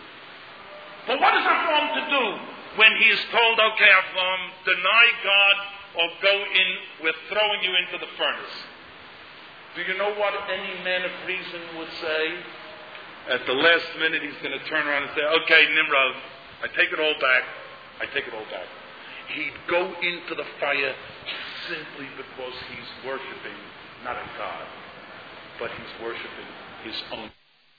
But what is Avram to do when he is told, okay, Avram, deny God or go in, we're throwing you into the furnace? Do you know what any man of reason would say? At the last minute, he's going to turn around and say, okay, Nimrod, I take it all back. I take it all back. He'd go into the fire simply because he's worshiping not a God, but he's worshiping his own.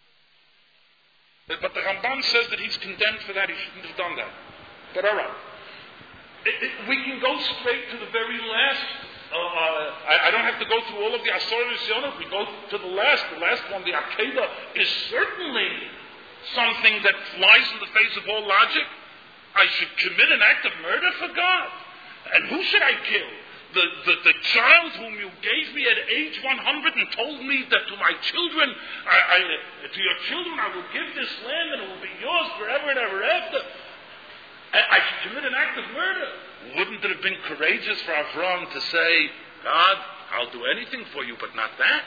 But the Ramban says that he's condemned for that. He shouldn't have done that. But all right. We can go straight to the very last. I don't have to go through all of the Asor Nisyonos. We go to the last one. The Akedah is certainly something that flies in the face of all logic. I should commit an act of murder for God. And who should I kill? The child whom you gave me at age 100 and told me that to my children, to your children I will give this land and it will be yours forever and ever after. I should commit an act of murder. Wouldn't it have been courageous for Avram to say, God, I'll do anything for you, but not that?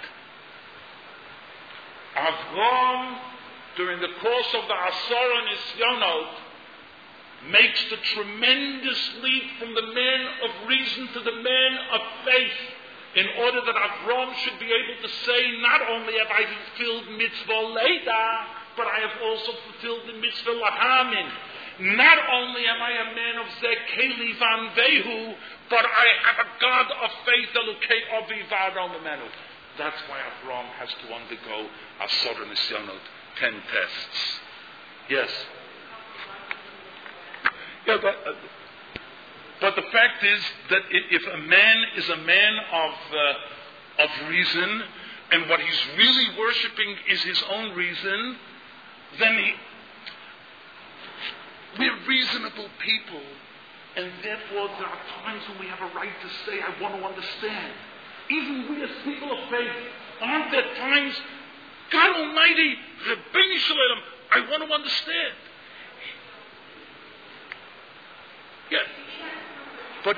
Avram, during the course of the Asor Nisyonot, makes the tremendous leap from the man of reason to the man of faith, in order that Avram should be able to say, not only have I fulfilled mitzvah leida, but I have also fulfilled the mitzvah lahamin. Not only am I a man of Zekeli Van Vehu, but I have a God of faith, Elokei Avi V'Aron Imenu. That's why Avram has to undergo Asor Nisyonot, 10 tests. Yes. Yeah, but the fact is that if a man is a man of reason, and what he's really worshipping is his own reason, then we're reasonable people, and therefore there are times when we have a right to say, I want to understand. Even we as people of faith, aren't there times, God Almighty, Rebbeinu Shalom, I want to understand. Yeah. But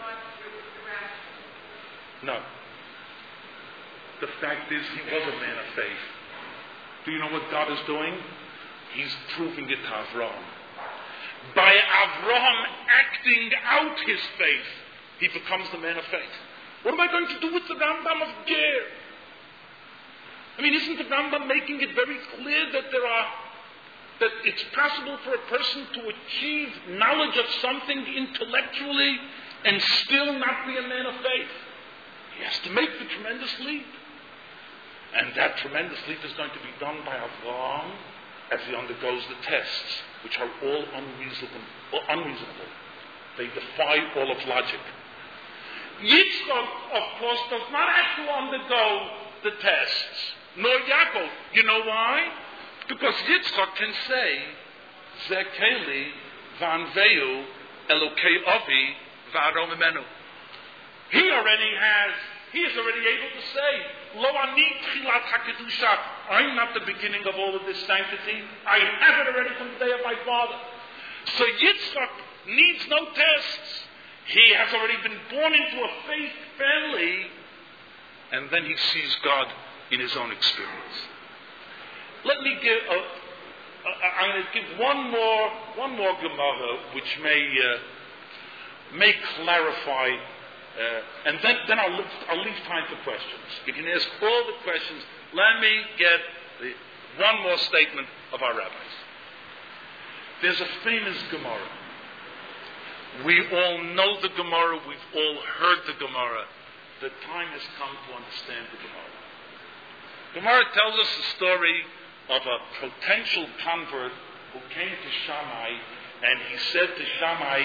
no. The fact is, he was a man of faith. Do you know what God is doing? He's proving it to Avram. By Avram acting out his faith, he becomes the man of faith. What am I going to do with the Rambam of Ger? I mean, isn't the Rambam making it very clear that that it's possible for a person to achieve knowledge of something intellectually and still not be a man of faith? He has to make the tremendous leap. And that tremendous leap is going to be done by Avram as he undergoes the tests, which are all unreasonable. They defy all of logic. Yitzchak, of course, does not have to undergo the tests, nor Yaakov. You know why? Because Yitzchak can say, Zekeli Van Veu Elokei Avi V'Aron Imenu. He is already able to say, Lo ani tchilat hakedusha. I'm not the beginning of all of this sanctity. I have it already from the day of my father. So Yitzchak needs no tests. He has already been born into a faith family, and then he sees God in his own experience. Let me give. I'm going to give one more Gemara, which may clarify. And then I'll leave time for questions. You can ask all the questions. Let me get one more statement of our rabbis. There's a famous Gemara. We all know the Gemara. We've all heard the Gemara. The time has come to understand the Gemara. Gemara tells us the story of a potential convert who came to Shammai, and he said to Shammai,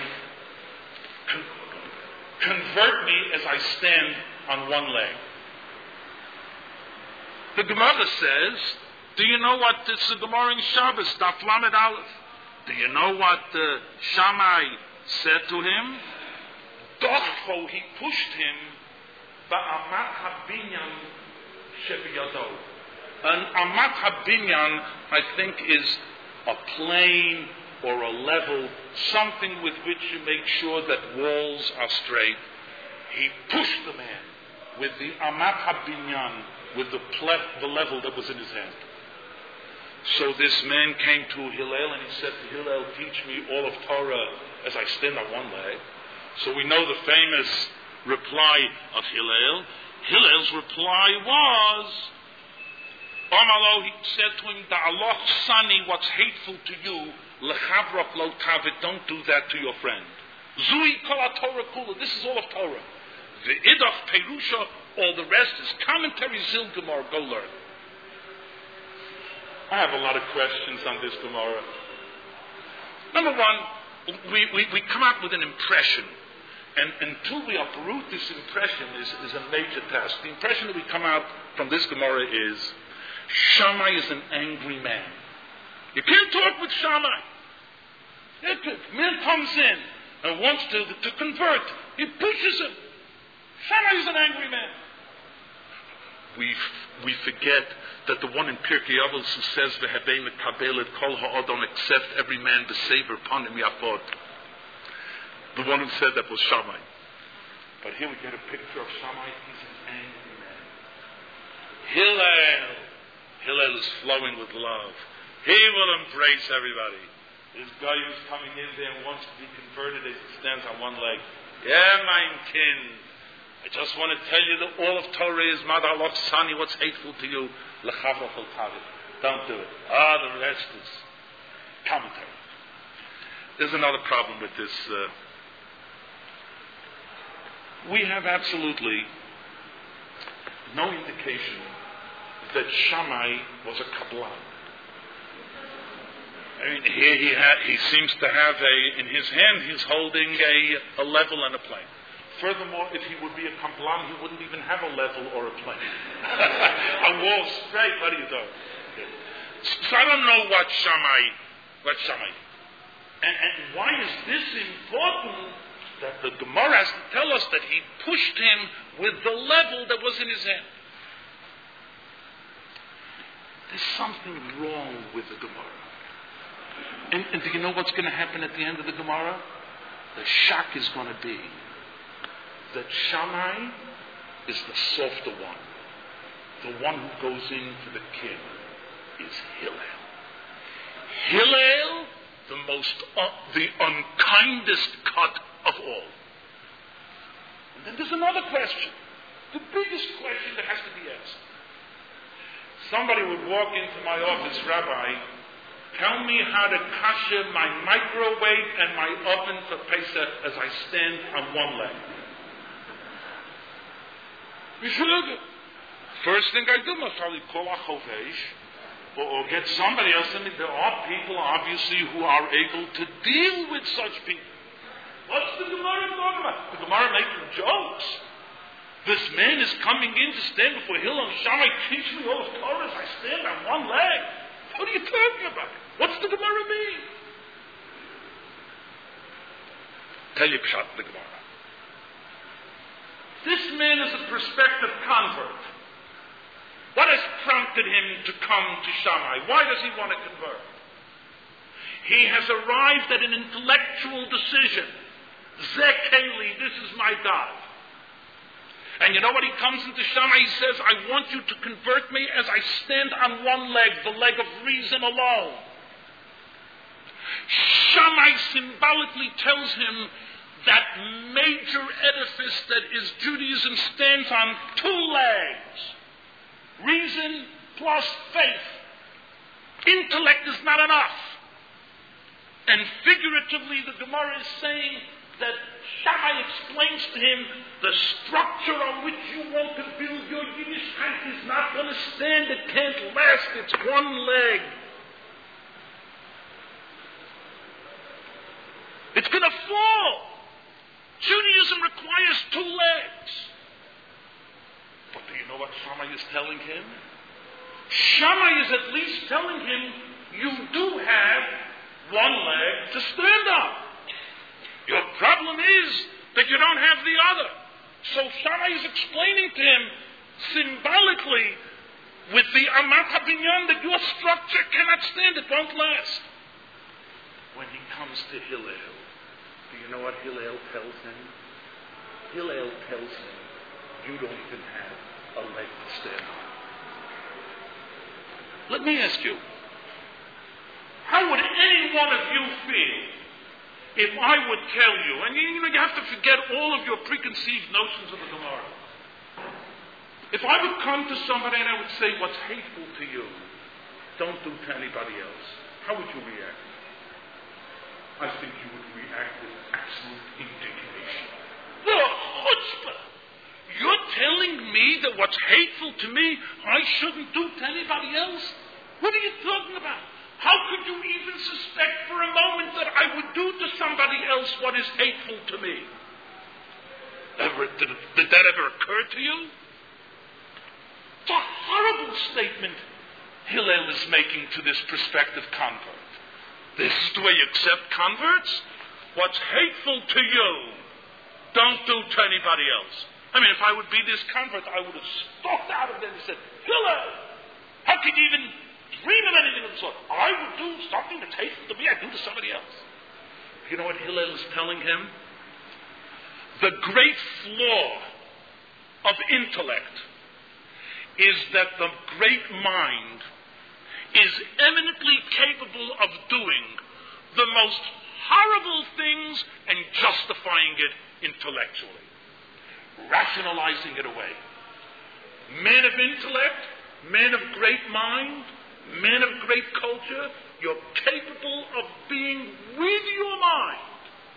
convert me as I stand on one leg. The Gemara says, do you know what this is a Gemara in Shabbos, Daf Lamed Aleph? Do you know what Shammai said to him? Dochfo, he pushed him, ba'amat habinyan shebiyado. An amat habinyan, I think, is a plane or a level, something with which you make sure that walls are straight. He pushed the man with the amat habinyan, with the level that was in his hand. So this man came to Hillel and he said to Hillel, teach me all of Torah as I stand on one leg. So we know the famous reply of Hillel. Hillel's reply was, Amalo, he said to him, Da'aloch sani, what's hateful to you, Lechavrak lo tavit, don't do that to your friend. Zui kol Torah kula, this is all of Torah. Ve'idach perusha All the rest is commentary, Zil Gemara. Go learn. I have a lot of questions on this Gemara. Number one, we come out with an impression. And until we uproot this impression is a major task. The impression that we come out from this Gemara is Shammai is an angry man. You can't talk with Shammai. Man comes in and wants to convert. He pushes him. Shammai is an angry man. We forget that the one in Pirkei Avos who says v'hevei mekabelet kol ha'adam, accept every man b'sever upon him yafod. The one who said that was Shammai. But here we get a picture of Shammai. He's an angry man. Hillel is flowing with love. He will embrace everybody. This guy who's coming in there and wants to be converted, he stands on one leg. Yeah, mein Kind. I just want to tell you that all of Torah is Madar Lov Sani, what's hateful to you. L'chavra chol tavit. Don't do it. The rest is commentary. There's another problem with this. We have absolutely no indication that Shammai was a Kabbalah. I mean, here he seems to have in his hand, he's holding a level and a plane. Furthermore, if he would be a Kabbalah, he wouldn't even have a level or a plane. A wall straight, what do you do? So I don't know what Shammai. And why is this important? That the Gemara has to tell us that he pushed him with the level that was in his hand. There's something wrong with the Gemara. And do you know what's going to happen at the end of the Gemara? The shock is going to be that Shammai is the softer one. The one who goes into the king is Hillel. Hillel, the unkindest cut of all. And then there's another question. The biggest question that has to be asked. Somebody would walk into my office, Rabbi, tell me how to kasher my microwave and my oven for Pesach as I stand on one leg. First thing I do, must probably call a chovesh or get somebody else. I mean, there are people, obviously, who are able to deal with such people. What's the Gemara talking about? The Gemara making jokes. This man is coming in to stand before Hillel and Shammai, teach me all of Torah as I stand on one leg. What are you talking about? What's the Gemara mean? Tell you Pshat, the Gemara. This man is a prospective convert. What has prompted him to come to Shammai? Why does he want to convert? He has arrived at an intellectual decision. Zekeli, this is my God. And you know what he comes into Shammai? He says, I want you to convert me as I stand on one leg, the leg of reason alone. Shammai symbolically tells him that major edifice that is Judaism stands on two legs. Reason plus faith. Intellect is not enough. And figuratively, the Gemara is saying that Shammai explains to him the structure on which you want to build your Yiddishkeit is not going to stand. It can't last. It's one leg. It's going to fall. Judaism requires two legs. But do you know what Shammai is telling him? Shammai is at least telling him, you do have one leg to stand on. Your problem is that you don't have the other. So Shammai is explaining to him symbolically with the Amat HaBinyan that your structure cannot stand, it won't last. When he comes to Hillel, do you know what Hillel tells him? Hillel tells him, you don't even have a leg to stand on. Let me ask you, how would any one of you feel if I would tell you, and you have to forget all of your preconceived notions of the Gemara. If I would come to somebody and I would say, what's hateful to you, don't do to anybody else, how would you react? I think you would react with absolute indignation. The chutzpah! You're telling me that what's hateful to me, I shouldn't do to anybody else? What are you talking about? How could you even suspect for a moment that I would do to somebody else what is hateful to me? Did that ever occur to you? It's a horrible statement Hillel is making to this prospective convert. This is the way you accept converts? What's hateful to you, don't do to anybody else. I mean, if I would be this convert, I would have stalked out of there and said, Hillel, how could you even dream of anything of the sort? I would do something that's hateful to me, I'd do to somebody else. You know what Hillel is telling him? The great flaw of intellect is that the great mind is eminently capable of doing the most horrible things and justifying it intellectually, rationalizing it away. Men of intellect, men of great mind, men of great culture, you're capable of being with your mind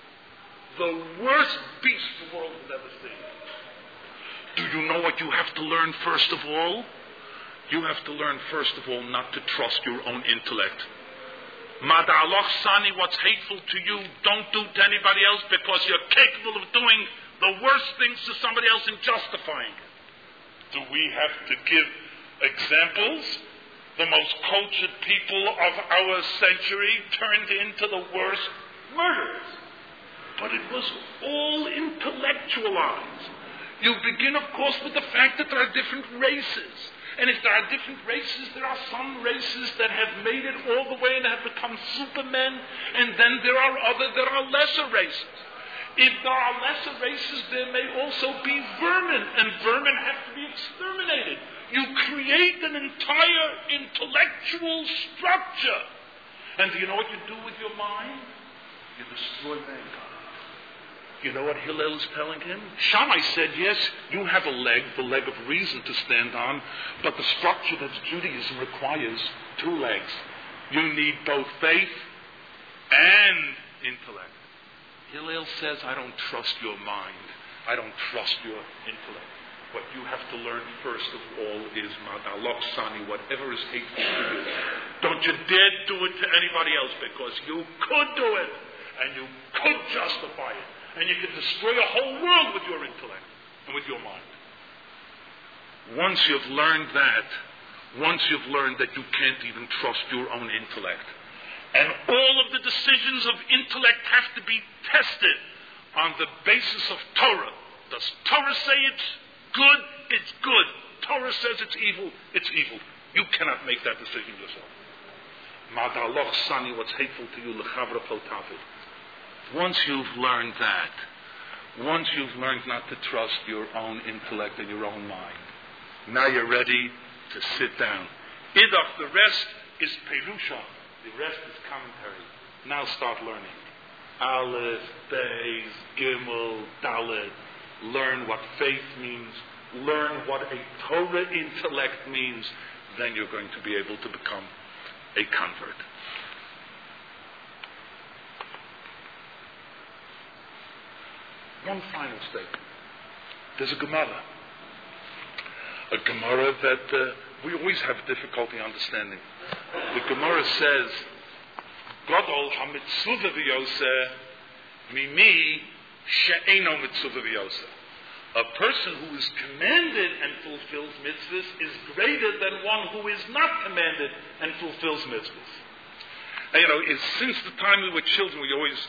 the worst beast the world has ever seen. Do you know what you have to learn first of all? You have to learn first of all not to trust your own intellect. Madaloch Sani, what's hateful to you, don't do to anybody else because you're capable of doing the worst things to somebody else and justifying it. Do we have to give examples? The most cultured people of our century turned into the worst murderers. But it was all intellectualized. You begin, of course, with the fact that there are different races. And if there are different races, there are some races that have made it all the way and have become supermen. And then there are other that are lesser races. If there are lesser races, there may also be vermin. And vermin have to be exterminated. You create an entire intellectual structure. And do you know what you do with your mind? You destroy mankind. You know what Hillel is telling him? Shammai said, yes, you have a leg, the leg of reason to stand on, but the structure that Judaism requires, two legs. You need both faith and intellect. Hillel says, I don't trust your mind. I don't trust your intellect. What you have to learn first of all is Madaloch Sani, whatever is hateful to you. Don't you dare do it to anybody else, because you could do it, and you could justify it. And you can destroy a whole world with your intellect and with your mind. Once you've learned that you can't even trust your own intellect, and all of the decisions of intellect have to be tested on the basis of Torah. Does Torah say it's good? It's good. Torah says it's evil. It's evil. You cannot make that decision yourself. Madaloch Sani, what's hateful to you, lechavra potavid. Once you've learned that, once you've learned not to trust your own intellect and your own mind, now you're ready to sit down. Idach, the rest is Perusha. The rest is commentary. Now start learning. Aleph, Beis, Gimel, Dalet. Learn what faith means. Learn what a Torah intellect means. Then you're going to be able to become a convert. One final statement. There's a Gemara. A Gemara that we always have difficulty understanding. The Gemara says, Gadol ha-mitzvah v'yoseh mimi she'eno mitzvah v'yoseh. A person who is commanded and fulfills mitzvahs is greater than one who is not commanded and fulfills mitzvahs. And, since the time we were children, we always...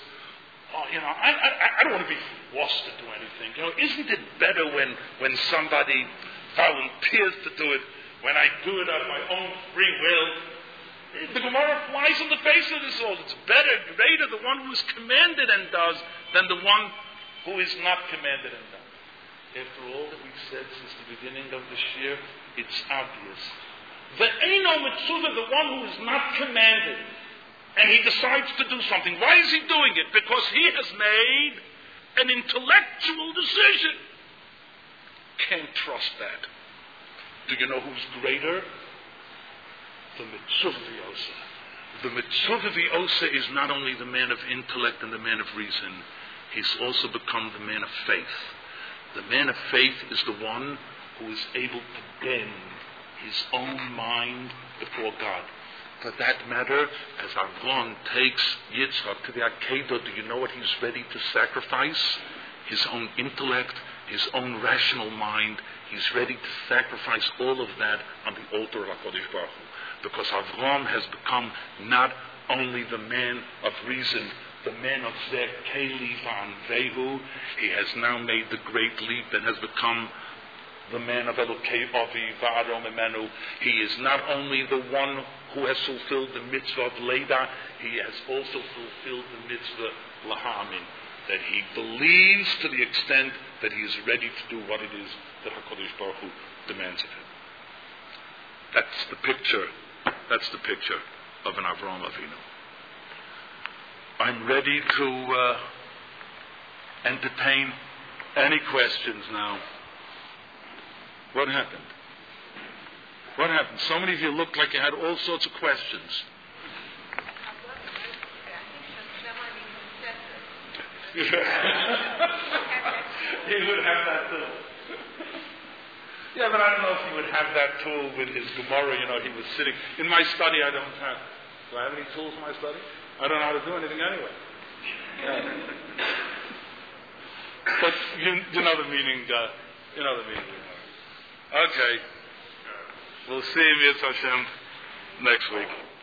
I don't want to be forced to do anything. Isn't it better when somebody volunteers to do it, when I do it on my own free will? The Gemara flies in the face of this all. It's better, greater, the one who is commanded and does than the one who is not commanded and does. After all that we've said since the beginning of this year, it's obvious. The Eino Mitzvah, the one who is not commanded, and he decides to do something. Why is he doing it? Because he has made an intellectual decision. Can't trust that. Do you know who's greater? The Mitzvah V'Osa. The Mitzvah V'Osa is not only the man of intellect and the man of reason. He's also become the man of faith. The man of faith is the one who is able to bend his own mind before God. For that matter, as Avram takes Yitzchak to the Akedah, do you know what he's ready to sacrifice? His own intellect, his own rational mind. He's ready to sacrifice all of that on the altar of HaKadosh Baruch Hu. Because Avram has become not only the man of reason, the man of Zeh Keli Va'anvehu, he has now made the great leap and has become the man of Elokei Avi Va'arom Emenu. He is not only the one who has fulfilled the mitzvah of Leda, he has also fulfilled the mitzvah Lahamin, that he believes to the extent that he is ready to do what it is that HaKadosh Baruch Hu demands of him. That's the picture of an Avraham Avinu. I'm ready to entertain any questions now. What happened? What happened? So many of you looked like you had all sorts of questions. He would have that too. Yeah, but I don't know if he would have that tool with his Gemara. He was sitting. In my study, I don't have. Do I have any tools in my study? I don't know how to do anything anyway. But you know the meaning. Okay. We'll see you, Mitzvah Hashem, next week.